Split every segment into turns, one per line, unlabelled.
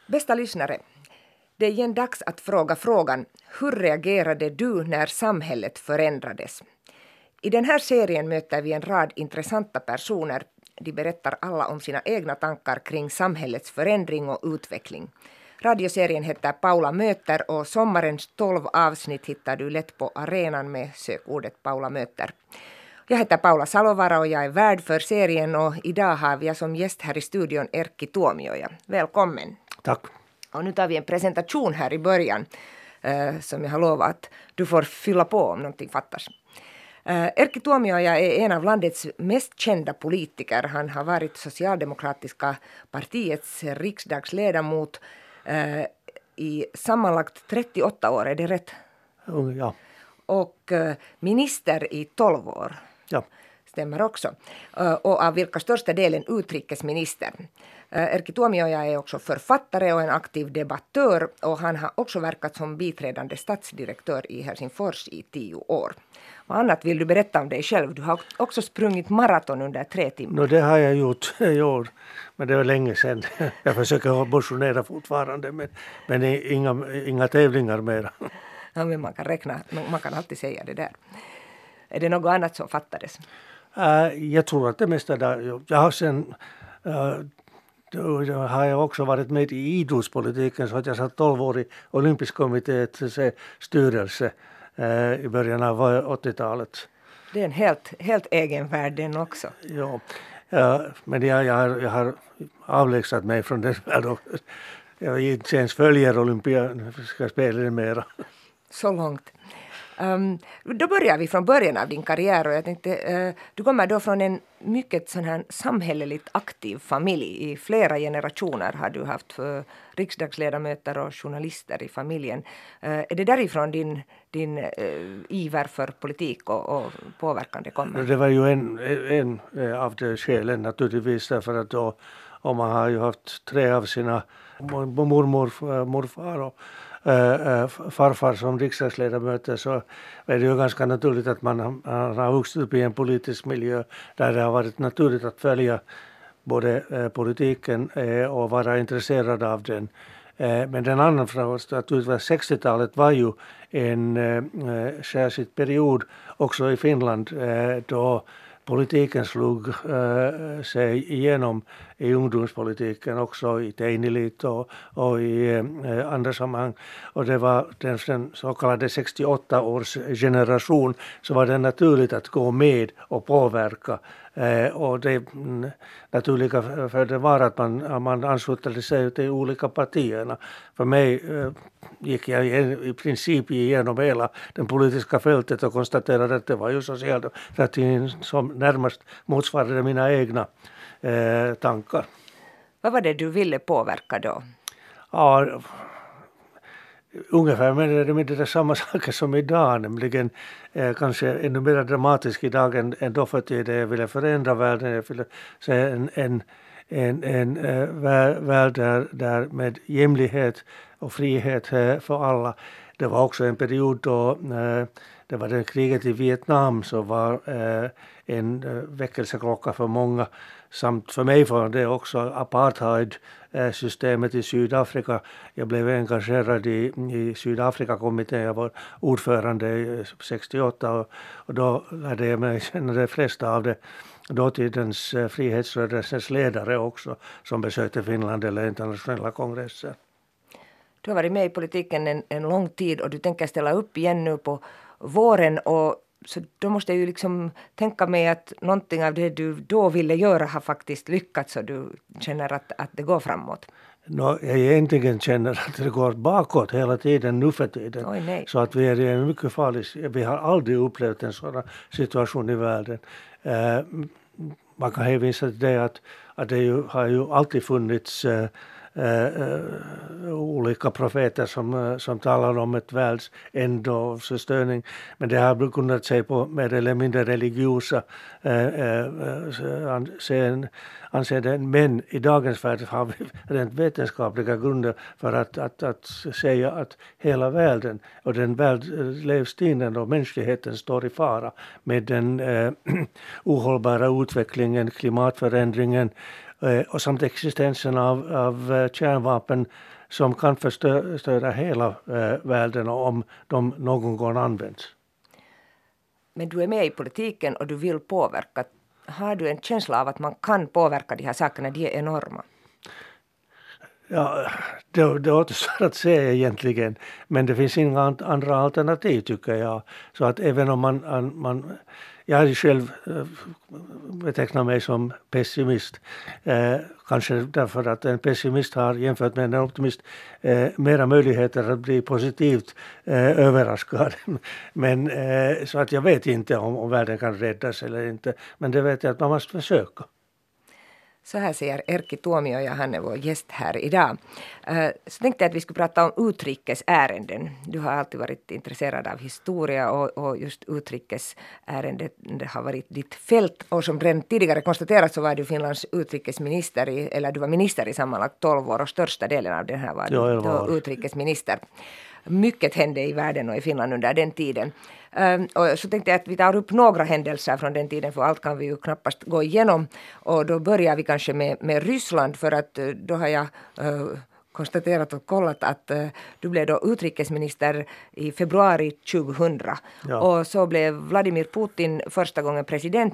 Bästa lyssnare, det är igen dags att fråga frågan: hur reagerade du när samhället förändrades? I den här serien möter vi en rad intressanta personer. De berättar alla om sina egna tankar kring samhällets förändring och utveckling. Radioserien heter Paula möter och sommarens 12 avsnitt hittar du lätt på arenan med sökordet Paula möter. Jag heter Paula Salovara och jag är värd för serien och idag har vi som gäst här i studion Erkki Tuomioja. Välkommen.
Tack.
Och nu tar vi en presentation här i början som jag har lovat att du får fylla på om någonting fattas. Erkki Tuomioja är en av landets mest kända politiker. Han har varit Socialdemokratiska partiets riksdagsledamot i sammanlagt 38 år, är det rätt?
Ja.
Och minister i 12 år.
Ja.
Stämmer också. Och av vilka största delen utrikesminister. Erkki Tuomioja är också författare och en aktiv debattör och han har också verkat som biträdande statsdirektör i Helsingfors i 10 år. Vad annat vill du berätta om dig själv? Du har också sprungit maraton under 3 timmar.
Det har jag gjort i år, men det var länge sedan. Jag försöker motionera fortfarande, men inga tävlingar mer.
Ja, men man kan alltid säga det där. Är det något annat som fattades?
Jag tror att det mesta där. Jag har sen... Då har jag också varit med i idrottspolitiken så att jag satt 12 år i olympisk kommittéets styrelse i början av 80-talet.
Det är en helt egen värld den också.
Ja, men jag har avlägsnat mig från den världen. Jag inte ens följer olympiska spelen mera.
Så långt. Då börjar vi från början av din karriär och jag tänkte, du kommer då från en mycket sån här samhälleligt aktiv familj. I flera generationer har du haft riksdagsledamöter och journalister i familjen. Är det därifrån din iver för politik och påverkande kommer?
Det var ju en av de skälen naturligtvis därför att då, och man har ju haft 3 av sina morfar och farfar som riksdagsledamöter så är det ju ganska naturligt att man har vuxit upp i en politisk miljö där det har varit naturligt att följa både politiken och vara intresserad av den. Men den andra frågan att 60-talet var ju en särskild period också i Finland då politiken slog sig igenom i ungdomspolitiken också i Teinelit och i andra sammanhang. Och det var den så kallade 68 års generation så var det naturligt att gå med och påverka. Och det naturliga för det var att man anslutade sig till olika partierna. För mig gick jag i princip igenom hela den politiska fältet och konstaterade att det var ju socialdemokratin som närmast motsvarade mina egna tankar.
Vad var det du ville påverka då?
Ja, ungefär med det samma saker som idag, nämligen kanske ännu mer dramatisk idag än då för tiden. Jag ville förändra världen, jag ville se en värld där med jämlikhet och frihet för alla. Det var också en period då det var det kriget i Vietnam som var en väckelseklocka för många. Samt för mig var det också apartheid-systemet i Sydafrika. Jag blev engagerad i Sydafrika-kommittén. Jag var ordförande 68 och då lärde jag mig känna de flesta av det. Dåtidens frihetsrörelsens ledare också som besökte Finland eller internationella kongresser.
Du har varit med i politiken en lång tid och du tänker ställa upp igen nu på våren och så då måste jag ju liksom tänka mig att någonting av det du då ville göra har faktiskt lyckats och du känner att det går framåt.
Jag egentligen känner att det går bakåt hela tiden nu för tiden.
Oj, nej.
Så att vi är i en mycket farlig. Vi har aldrig upplevt en sådan situation i världen. Man kan hänvisa till det att det har ju alltid funnits olika profeter som talar om ett världs ände och förstöring. Men det har kunnat se på mer eller mindre religiösa anseenden. Men i dagens värld har vi rent vetenskapliga grunder för att säga att hela världen och den världslivsstilen och mänskligheten står i fara med den ohållbara utvecklingen, klimatförändringen och samt existensen av kärnvapen som kan förstöra hela världen om de någon gång används.
Men du är med i politiken och du vill påverka. Har du en känsla av att man kan påverka de här sakerna? De är enorma.
Ja, det återstår att se egentligen. Men det finns inga andra alternativ tycker jag. Så att även om man jag själv betecknar mig som pessimist. Kanske därför att en pessimist har jämfört med en optimist mera möjligheter att bli positivt överraskad. Men så att jag vet inte om världen kan räddas eller inte. Men det vet jag att man måste försöka.
Så här säger Erkki Tuomioja, han är vår gäst här idag. Så tänkte jag att vi skulle prata om utrikesärenden. Du har alltid varit intresserad av historia och just utrikesärenden det har varit ditt fält. Och som redan tidigare konstaterat så var du Finlands utrikesminister, eller du var minister i sammanlagt 12 år och största delen av den här var du utrikesminister. Mycket hände i världen och i Finland under den tiden. Och så tänkte jag att vi tar upp några händelser från den tiden, för allt kan vi ju knappast gå igenom. Och då börjar vi kanske med Ryssland, för att då har jag konstaterat och kollat att du blev då utrikesminister i februari 2000. Ja. Och så blev Vladimir Putin första gången president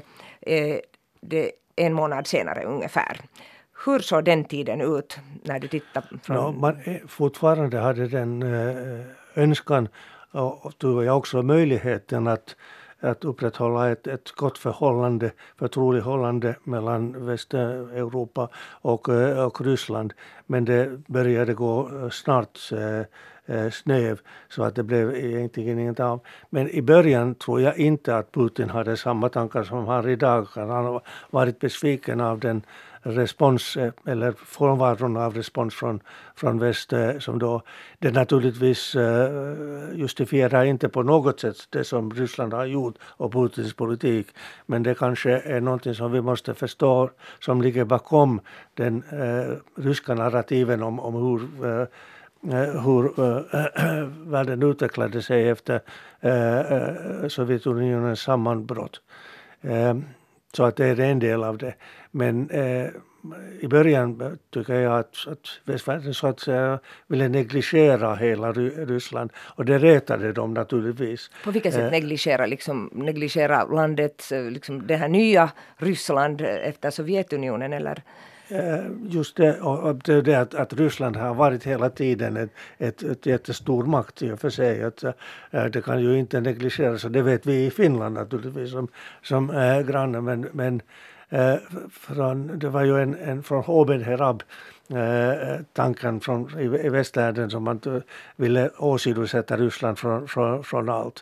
en månad senare ungefär. Hur såg den tiden ut när du tittade från...
Man fortfarande hade den önskan och tror jag också möjligheten att upprätthålla ett gott förhållande, förtroligt förhållande mellan Västeuropa och Ryssland. Men det började gå snart snöv så att det blev egentligen inget av. Men i början tror jag inte att Putin hade samma tankar som han har idag. Han har varit besviken av den respons eller frånvaron av respons från väst som då det naturligtvis justifierar inte på något sätt det som Ryssland har gjort och Putins politik, men det kanske är någonting som vi måste förstå som ligger bakom den ryska narrativen om hur världen utvecklade sig efter Sovjetunionens sammanbrott. Så att det är en del av det. Men i början tycker jag att västvärlden så att säga ville negligera hela Ryssland. Och det retade de naturligtvis.
På vilket sätt negligera landet, liksom det här nya Ryssland efter Sovjetunionen eller?
Just det att Ryssland har varit hela tiden ett jättestor makt i och för sig. Att, det kan ju inte negligeras, och det vet vi i Finland naturligtvis som granne. Men det var ju en från Hoben Herab tanken i västvärlden som man ville åsidosätta Ryssland från allt.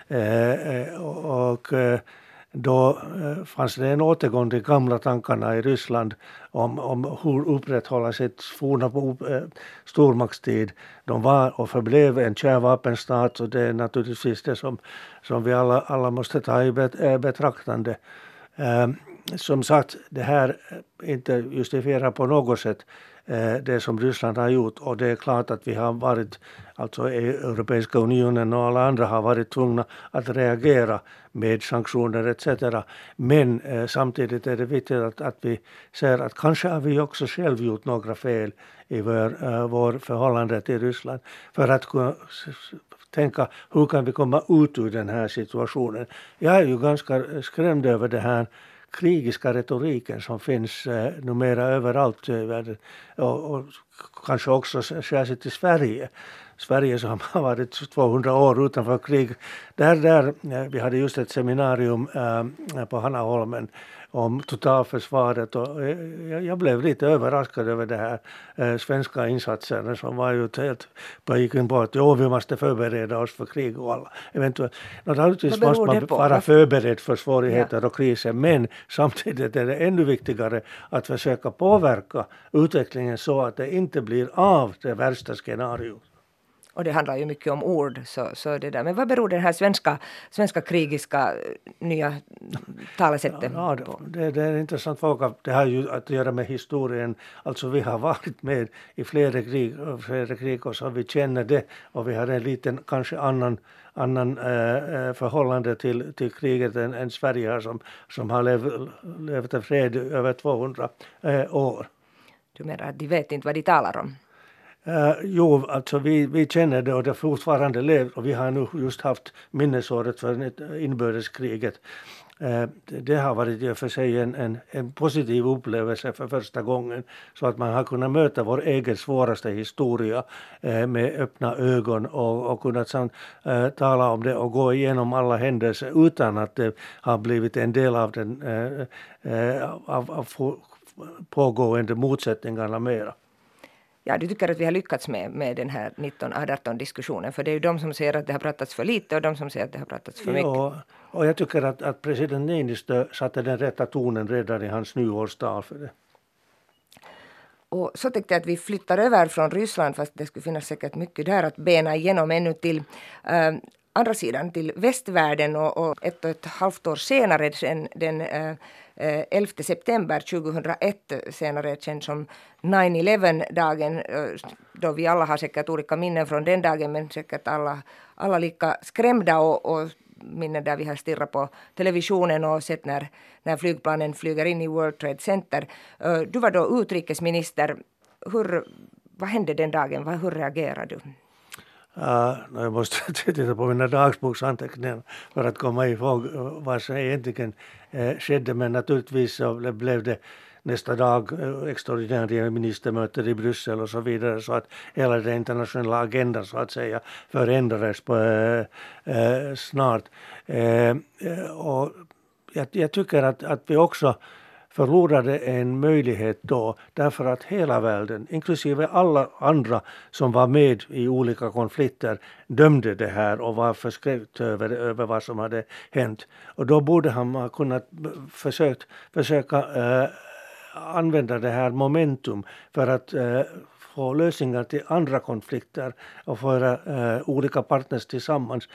Då fanns det en återgång till gamla tankarna i Ryssland om hur upprätthålla sitt forna stormaktstid. De var och förblev en kärnvapenstat, och det är naturligtvis det som vi alla måste ta i betraktande. Som sagt, det här inte justifierar på något sätt det som Ryssland har gjort, och det är klart att vi har varit, alltså Europeiska unionen och alla andra har varit tvungna att reagera med sanktioner etc. Men samtidigt är det viktigt att vi ser att kanske har vi också själv gjort några fel i vår förhållande till Ryssland, för att kunna tänka hur kan vi komma ut ur den här situationen. Jag är ju ganska skrämd över det här krigiska retoriken som finns numera överallt i världen, och kanske också särskilt i Sverige. Sverige som har varit 200 år utanför krig. Vi hade just ett seminarium på Hannaholmen om totalförsvaret, och jag blev lite överraskad över det här svenska insatsen som var ju helt gick in på att vi måste förbereda oss för krig och alla eventuellt. Naturligtvis måste man vara förberedd för svårigheter och kriser, men samtidigt är det ännu viktigare att försöka påverka utvecklingen så att det inte blir av det värsta scenariot.
Och det handlar ju mycket om ord. Så det där. Men vad beror den här svenska krigiska nya talesättet på?
Det är en intressant fråga. Det har ju att göra med historien. Alltså vi har varit med i flera krig och så vi känner det. Och vi har en liten, kanske annan förhållande till kriget än Sverige har som har levt i fred över 200 år.
Du menar att de vet inte vad de talar om?
Jo, alltså vi känner det och det fortfarande lever och vi har nu just haft minnesåret för inbördeskriget. Det har varit i och för sig en positiv upplevelse för första gången så att man har kunnat möta vår egen svåraste historia med öppna ögon och kunnat tala om det och gå igenom alla händelser utan att det har blivit en del av den av pågående motsättningarna mera.
Ja, du tycker att vi har lyckats med den här 1918-diskussionen, för det är ju de som säger att det har pratats för lite och de som säger att det har pratats för mycket.
Ja, och jag tycker att president Niinistö satte den rätta tonen redan i hans nyårstal för det.
Och så tyckte jag att vi flyttar över från Ryssland, fast det skulle finnas säkert mycket där att bena igenom ännu till andra sidan, till västvärlden och 1,5 år senare, den 11 september 2001, senare känd som 9/11-dagen, då vi alla har säkert olika minnen från den dagen, men säkert alla lika skrämda och minnen där vi har stirrat på televisionen och sett när flygplanen flyger in i World Trade Center. Du var då utrikesminister. Vad hände den dagen? Hur reagerade du?
Jag måste titta på mina dagboksanteckningar för att komma ihåg vad som egentligen skedde, men naturligtvis så blev det nästa dag extraordinära ministermöten i Bryssel och så vidare, så att hela den internationella agendan så att säga förändrades snart. Och jag tycker att vi också förlorade en möjlighet då, därför att hela världen, inklusive alla andra som var med i olika konflikter, dömde det här och var förskräckt över vad som hade hänt. Och då borde han ha kunnat försöka använda det här momentum för att få lösningar till andra konflikter och föra olika partners tillsammans.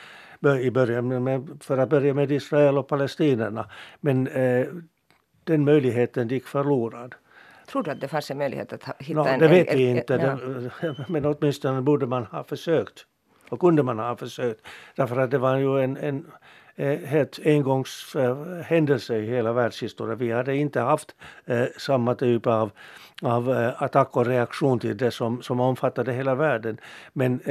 För att börja med Israel och palestinierna. Men den möjligheten gick förlorad.
Tror du att det fanns en möjlighet att hitta
det vet vi inte, men åtminstone borde man ha försökt. Och kunde man ha försökt. Därför att det var ju en helt engångshändelse i hela världshistorien. Vi hade inte haft samma typ av attack och reaktion till det som omfattade hela världen. Men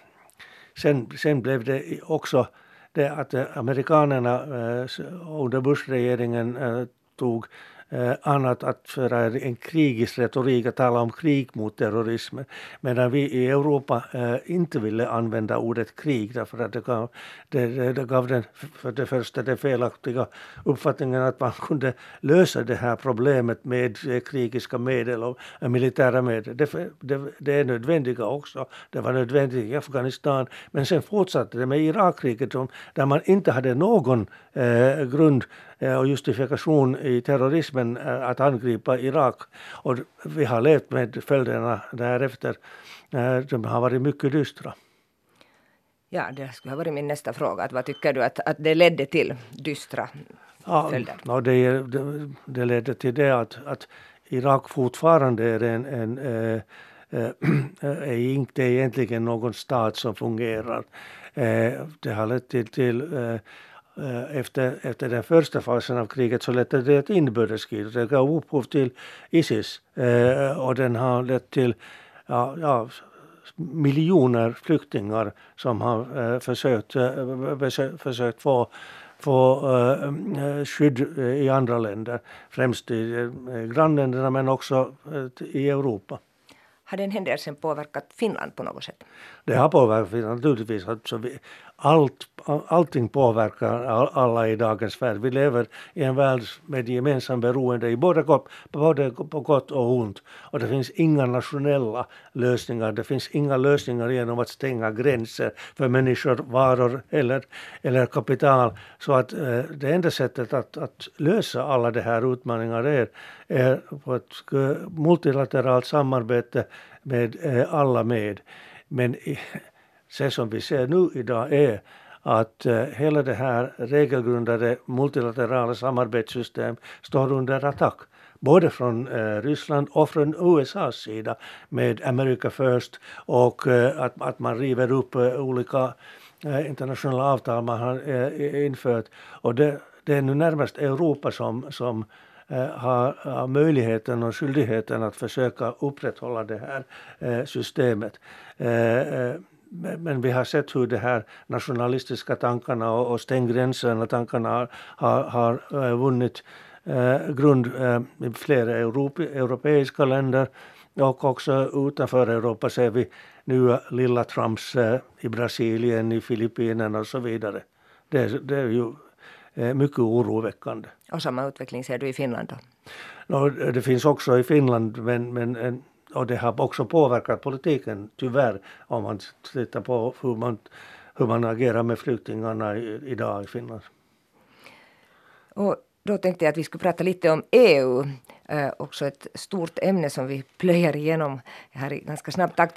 sen blev det också det att amerikanerna under Bush-regeringen tog annat att föra en krigisk retorik, att tala om krig mot terrorismen, medan vi i Europa inte ville använda ordet krig, därför att det gav den för det första den felaktiga uppfattningen att man kunde lösa det här problemet med krigiska medel och militära medel. Det är nödvändiga också. Det var nödvändigt i Afghanistan, men sen fortsatte det med Irakkriget där man inte hade någon grund och justifikation i terrorismen att angripa Irak. Och vi har levt med följderna därefter. De har varit mycket dystra.
Ja, det skulle ha varit min nästa fråga. Vad tycker du att det ledde till dystra följder?
Ja, det ledde till det att Irak fortfarande är inte egentligen någon stat som fungerar. Det har lett till efter den första fasen av kriget så ledde det ett inbördeskrig. Det gav upphov till ISIS och den har lett till miljoner flyktingar som har försökt få skydd i andra länder, främst i grannländerna men också i Europa.
Har den händelsen påverkat Finland på något sätt?
Det har påverkat Finland naturligtvis. Alltså allting påverkar alla i dagens värld. Vi lever i en värld med gemensam beroende i både på gott och ont. Och det finns inga nationella lösningar. Det finns inga lösningar genom att stänga gränser för människor, varor eller kapital. Så att det enda sättet att lösa alla de här utmaningarna är på ett multilateralt samarbete med alla med. Men det som vi ser nu idag är att hela det här regelgrundade multilaterala samarbetssystem står under attack. Både från Ryssland och från USAs sida med America First och att man river upp olika internationella avtal man har infört. Och det är nu närmast Europa som har möjligheten och skyldigheten att försöka upprätthålla det här systemet. Men vi har sett hur de här nationalistiska tankarna och stänggränserna tankarna har vunnit grund i flera europeiska länder, och också utanför Europa ser vi nu lilla Trumps i Brasilien, i Filippinerna och så vidare. Det är ju mycket oroväckande.
Och samma utveckling ser du i Finland då?
Det finns också i Finland, och det har också påverkat politiken tyvärr, om man tittar på hur man agerar med flyktingarna idag i Finland.
Och då tänkte jag att vi skulle prata lite om EU, också ett stort ämne som vi plöjer igenom här i ganska snabb takt.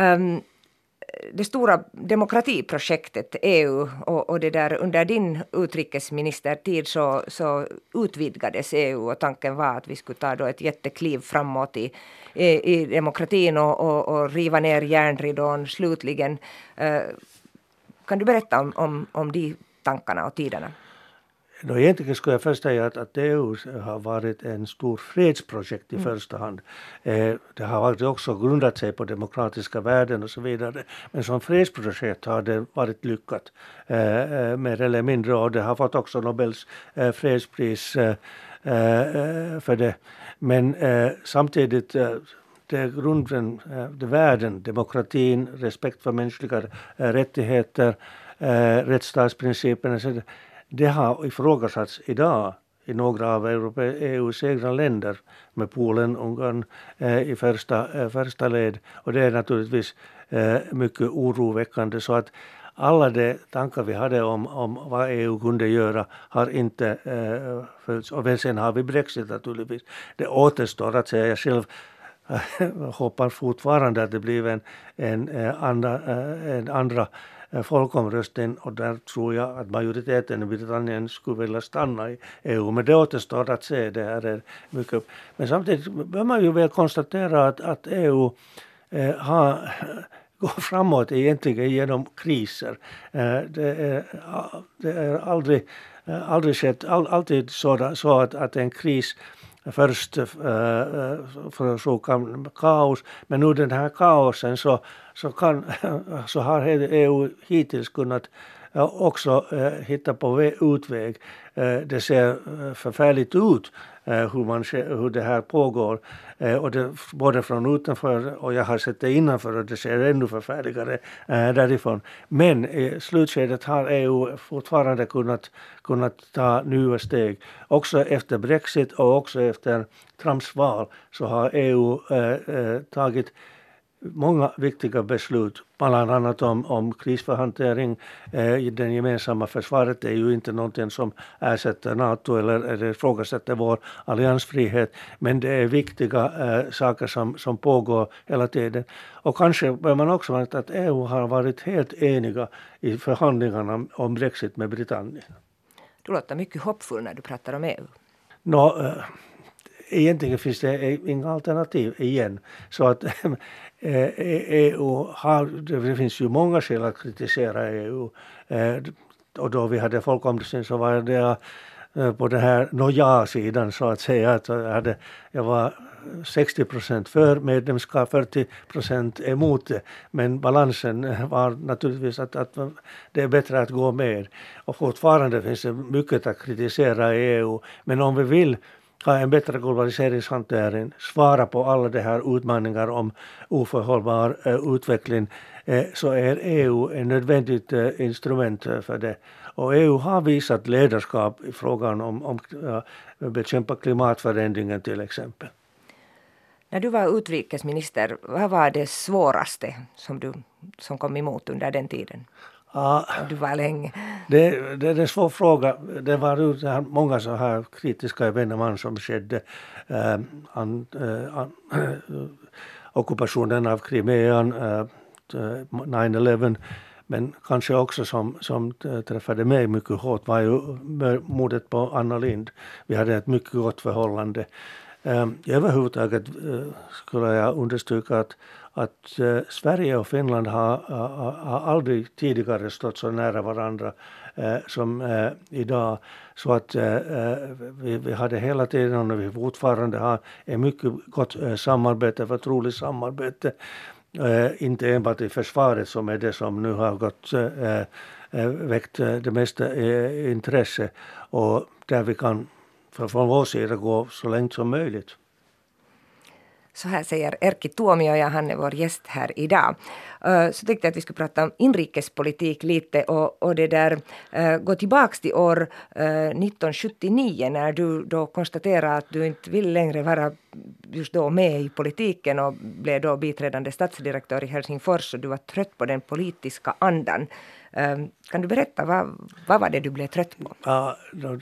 Det stora demokratiprojektet EU och det där under din utrikesministertid så utvidgades EU, och tanken var att vi skulle ta då ett jättekliv framåt i demokratin och riva ner järnridån slutligen. Kan du berätta om de tankarna och tiderna?
Egentligen skulle jag först säga att EU har varit en stor fredsprojekt i första hand. Det har också grundat sig på demokratiska värden och så vidare. Men som fredsprojekt har det varit lyckat mer eller mindre, och det har fått också Nobels fredspris för det. Men samtidigt det grunden, det värden, demokratin, respekt för mänskliga rättigheter, rättsstatsprincipen, det har ifrågasatts idag i några av EU:s egna länder, med Polen, Ungern i första led. Och det är naturligtvis mycket oroväckande, så att alla de tankar vi hade om vad EU kunde göra har inte följts. Och sen har vi Brexit naturligtvis. Det återstår att säga, jag själv hoppas fortfarande att det blir en andra folkomröstning, och där tror jag att majoriteten i Britannien skulle vilja stanna i EU. Men det återstår att se, det här är mycket. Men samtidigt bör man ju väl konstatera att EU går framåt egentligen genom kriser. Det är aldrig skett, alltid så att en kris först förorsakar kaos, men nu den här kaosen så har EU hittills kunnat också hitta på utväg. Det ser förfärligt ut hur det här pågår, och det, både från utanför, och jag har sett det innanför, och det ser ännu förfärligare därifrån. Men i slutskedet har EU fortfarande kunnat ta nya steg. Också efter Brexit och också efter Trumps val så har EU tagit många viktiga beslut, bland annat om krisförhantering. Den gemensamma försvaret är ju inte någonting som ersätter NATO eller ifrågasätter vår alliansfrihet, men det är viktiga saker som pågår hela tiden. Och kanske bör man också veta att EU har varit helt eniga i förhandlingarna om Brexit med Britannien.
Du låter mycket hoppfull när du pratar om EU.
Egentligen finns det inga alternativ igen. Så att EU det finns ju många skäl att kritisera EU. Och då vi hade folkomröstning så var det på den här ja-sidan så att säga. Att jag var 60% för medlemskap, 40% emot det. Men balansen var naturligtvis att det är bättre att gå med. Och fortfarande finns det mycket att kritisera i EU. Men om vi vill ha en bättre globaliseringshantering, svara på alla de här utmaningar om oförhållbar utveckling, så är EU en nödvändigt instrument för det. Och EU har visat ledarskap i frågan om bekämpa klimatförändringen till exempel.
När du var utrikesminister, vad var det svåraste som kom emot under den tiden? Du var länge.
Det är en svår fråga. Det var många så här kritiska evenemang som skedde. Ockupationen av Krimean, 9/11, men kanske också som träffade mig mycket hårt var ju mordet på Anna Lindh. Vi hade ett mycket gott förhållande. Överhuvudtaget skulle jag understryka att Sverige och Finland har aldrig tidigare stått så nära varandra som idag. Så att vi hade hela tiden och vi fortfarande har ett mycket gott samarbete, förtroligt samarbete. Inte enbart i försvaret som är det som nu har väckt det mesta intresse och där vi kan från vår sida gå så långt som möjligt.
Så här säger Erkki Tuomioja, han är vår gäst här idag. Så tänkte jag att vi skulle prata om inrikespolitik lite och det där gå tillbaka till år 1979 när du då konstaterade att du inte vill längre vara just då med i politiken och blev då biträdande statsdirektör i Helsingfors och du var trött på den politiska andan. Kan du berätta, vad var det du blev trött på?
Ja,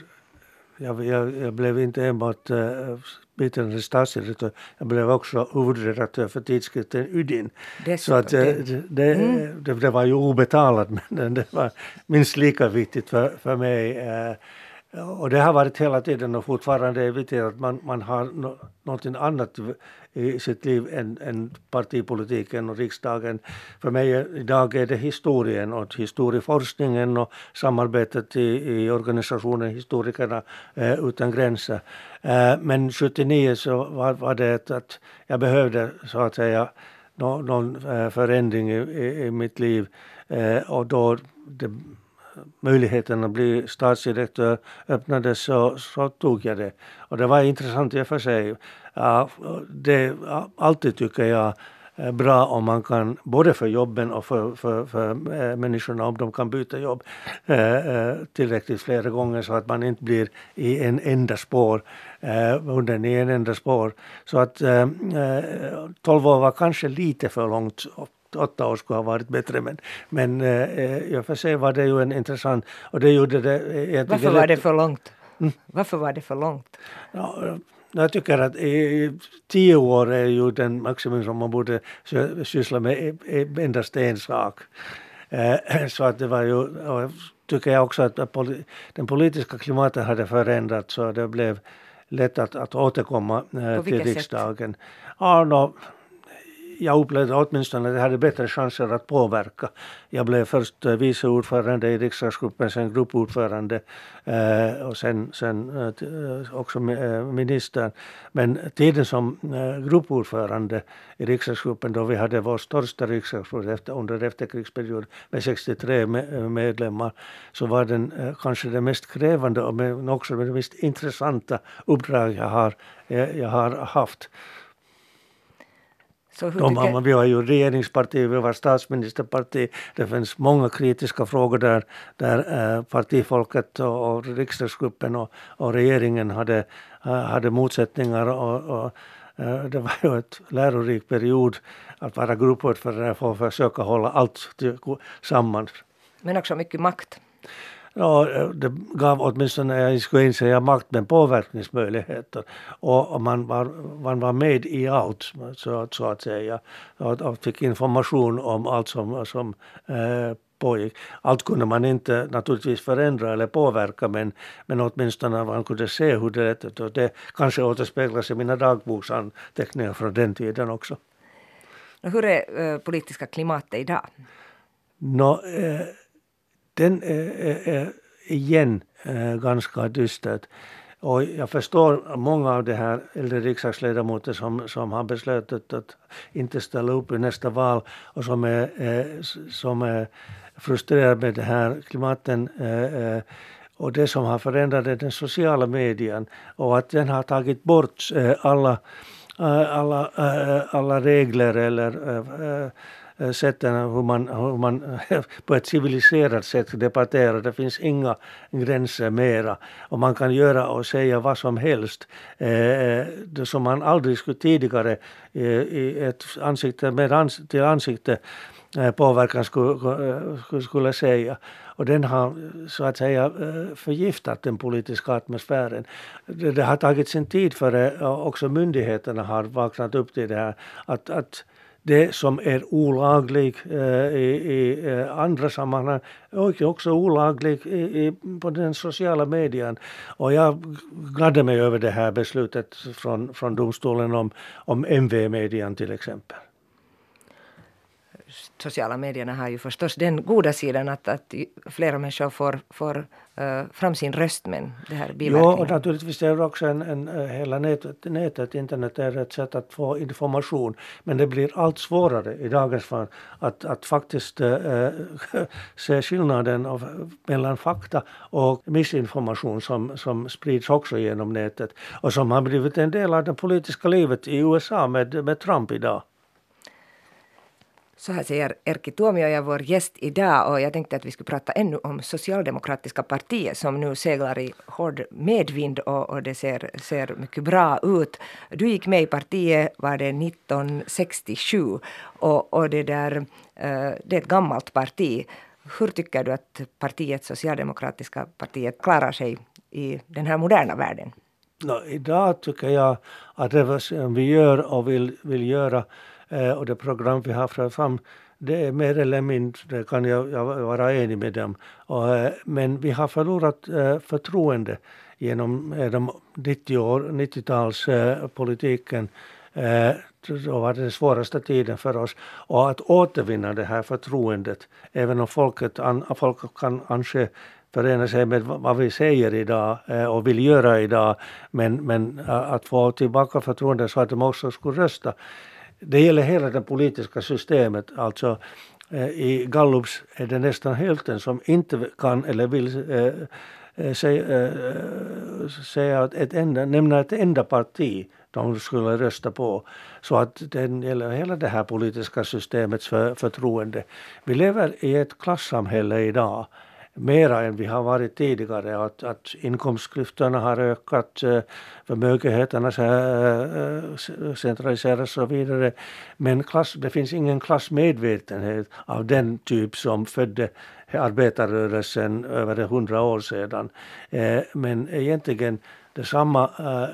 jag blev inte enbart biträdande statsdirektör, jag blev också huvudredaktör för tidskriften Ydin. Så att det var ju obetalat, men det var minst lika viktigt för mig. Och det har varit hela tiden och fortfarande är viktigt att man har något annat i sitt liv än partipolitiken och riksdagen. För mig idag är det historien och historieforskningen och samarbetet i organisationen Historikerna utan gränser. Men 79 så var det att jag behövde så att säga någon förändring i mitt liv och då möjligheten att bli statsdirektör öppnades så tog jag det. Och det var intressant i och för sig. Det alltid tycker jag är bra om man kan, både för jobben och för människorna, om de kan byta jobb tillräckligt flera gånger så att man inte blir i en enda spår, under i en enda spår. Så att 12 år var kanske lite för långt. 8 år skulle ha varit bättre, men jag får se var det ju en intressant och det gjorde det.
Varför var det för långt? Varför var det för långt?
Ja, jag tycker att 10 år är ju den maximum som man borde syssla med endast en sak. Så att det var ju, och tycker jag också att den politiska klimatet hade förändrats så det blev lätt att återkomma till riksdagen. Ja, jag upplevde åtminstone att jag hade bättre chanser att påverka. Jag blev först vice ordförande i riksdagsgruppen, sen gruppordförande och sen också minister. Men tiden som gruppordförande i riksdagsgruppen då vi hade vår största riksdagsgrupp under efterkrigsperioden med 63 medlemmar så var den kanske det mest krävande och också det mest intressanta uppdrag jag har haft. Vi var ju regeringsparti, vi var statsministerparti. Det finns många kritiska frågor där partifolket och riksdagsgruppen och regeringen hade motsättningar och det var ju ett lärorik period att vara gruppordförande för att försöka hålla allt samman.
Men också mycket makt.
Ja, det gav åtminstone, jag skulle inte säga makt, men påverkningsmöjligheter. Och man var med i allt, så att säga. Och fick information om allt som pågick. Allt kunde man inte naturligtvis förändra eller påverka, men åtminstone man kunde se hur det lät. Och det kanske återspeglas i mina dagboksanteckningar från den tiden också.
Hur är politiska klimatet idag?
Den är igen ganska dystert. Och jag förstår många av de här äldre riksdagsledamöter som har beslutat att inte ställa upp i nästa val och som är frustrerade med det här klimaten och det som har förändrat den sociala medien och att den har tagit bort alla regler eller sätten hur man på ett civiliserat sätt debatterar. Det finns inga gränser mera och man kan göra och säga vad som helst. Det som man aldrig skulle tidigare i ett ansikte till ansikte påverkan skulle säga. Och den har så att säga förgiftat den politiska atmosfären. Det har tagit sin tid för också myndigheterna har vaknat upp till det här att det som är olagligt i andra sammanhang är också olagligt på den sociala medien. Och jag gladde mig över det här beslutet från domstolen om MV-medien till exempel.
sociala medierna har ju förstås den goda sidan att flera människor får fram sin röst, men det här biverkningen.
Ja, och naturligtvis är det också hela nätet, internet är ett sätt att få information, men det blir allt svårare i dagens fall att faktiskt se skillnaden mellan fakta och missinformation som sprids också genom nätet och som har blivit en del av det politiska livet i USA med Trump idag.
Så här säger Erkki Tuomioja, vår gäst idag, och jag tänkte att vi skulle prata ännu om Socialdemokratiska partiet som nu seglar i hård medvind och det ser mycket bra ut. Du gick med i partiet, var det 1967, och det är ett gammalt parti. Hur tycker du att Socialdemokratiska partiet klarar sig i den här moderna världen?
Idag tycker jag att det som vi gör och vill göra och det program vi har fram, det är mer eller mindre, kan jag vara enig med dem. Men vi har förlorat förtroende genom de 90-talspolitiken. Då var det den svåraste tiden för oss. Och att återvinna det här förtroendet, även om folk kan kanske förena sig med vad vi säger idag och vill göra idag, men att få tillbaka förtroendet så att de också skulle rösta. Det gäller hela det politiska systemet, alltså i Gallups är det nästan hälften som inte kan eller vill nämna ett enda parti de skulle rösta på. Så att det gäller hela det här politiska systemets förtroende. Vi lever i ett klassamhälle idag. Mera än vi har varit tidigare, att inkomstklyftorna har ökat, förmögenheterna centraliseras och så vidare. Men det finns ingen klassmedvetenhet av den typ som födde arbetarrörelsen över 100 år sedan. Men egentligen det samma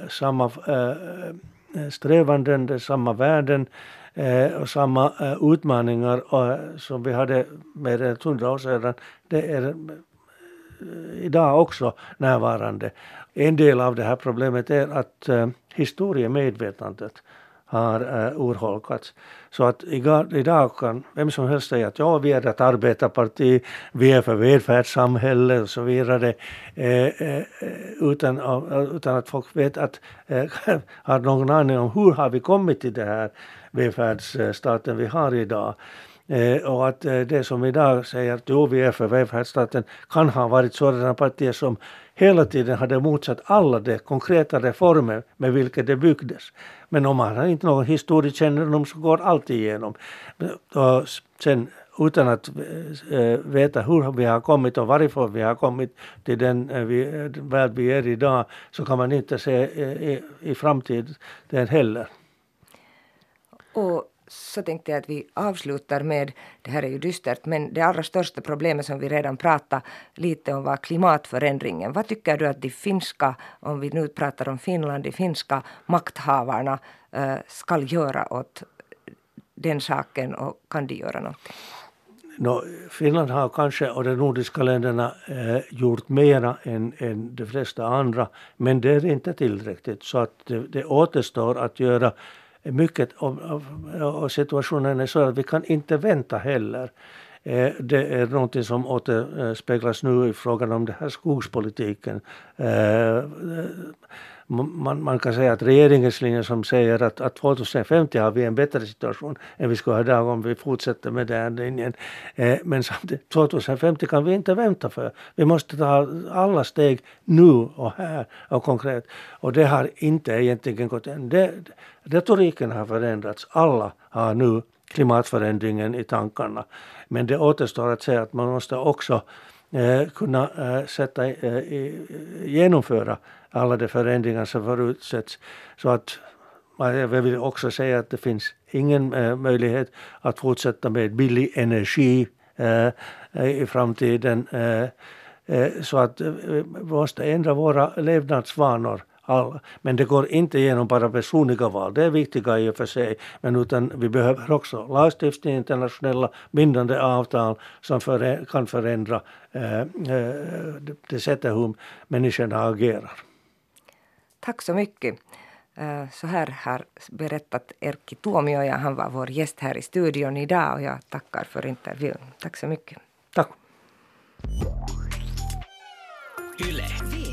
strävanden, det samma värden och samma utmaningar som vi hade med 100 år sedan, det är idag också närvarande. En del av det här problemet är att historiemedvetandet har urholkats. Så att idag kan vem som helst säga att vi är ett arbetarparti, vi är för välfärdssamhälle och så vidare, utan att folk vet att har någon aning om hur har vi kommit till det här välfärdsstaten vi har idag. Och att det som idag säger att vi är för välfärdsstaten kan ha varit sådana partier som hela tiden hade motsatt alla de konkreta reformer med vilka det byggdes. Men om man har inte någon historiekännedom så går allt igenom. Och sen utan att veta hur vi har kommit och varför vi har kommit till den värld vi är idag, så kan man inte se i framtiden heller.
Och så tänkte jag att vi avslutar med, det här är ju dystert, men det allra största problemet som vi redan pratade lite om var klimatförändringen. Vad tycker du att de finska, om vi nu pratar om Finland, de finska makthavarna ska göra åt den saken, och kan de göra något?
Finland har kanske och de nordiska länderna gjort mera än de flesta andra, men det är inte tillräckligt, så att det återstår att göra mycket, och situationen är så att vi kan inte vänta heller. Det är något som återspeglas nu i frågan om det här skogspolitiken. Man kan säga att regeringens linje som säger att 2050 har vi en bättre situation än vi skulle ha idag om vi fortsätter med den linjen. Men samtidigt 2050 kan vi inte vänta för. Vi måste ta alla steg nu och här och konkret. Och det har inte egentligen gått än. Retoriken har förändrats. Alla har nu klimatförändringen i tankarna. Men det återstår att säga att man måste också kunna genomföra alla de förändringar som förutsätts. Så att jag vill också säga att det finns ingen möjlighet att fortsätta med billig energi i framtiden. Så att vi måste ändra våra levnadsvanor. Men det går inte genom bara personliga val, det är viktiga i och för sig, men utan vi behöver också lagstiftning, internationella bindande avtal som kan förändra det sättet hur människorna agerar.
Tack så mycket. Så här har berättat Erkki Tuomioja. Han var vår gäst här i studion idag och jag tackar för intervjun. Tack så mycket.
Tack.
Yle.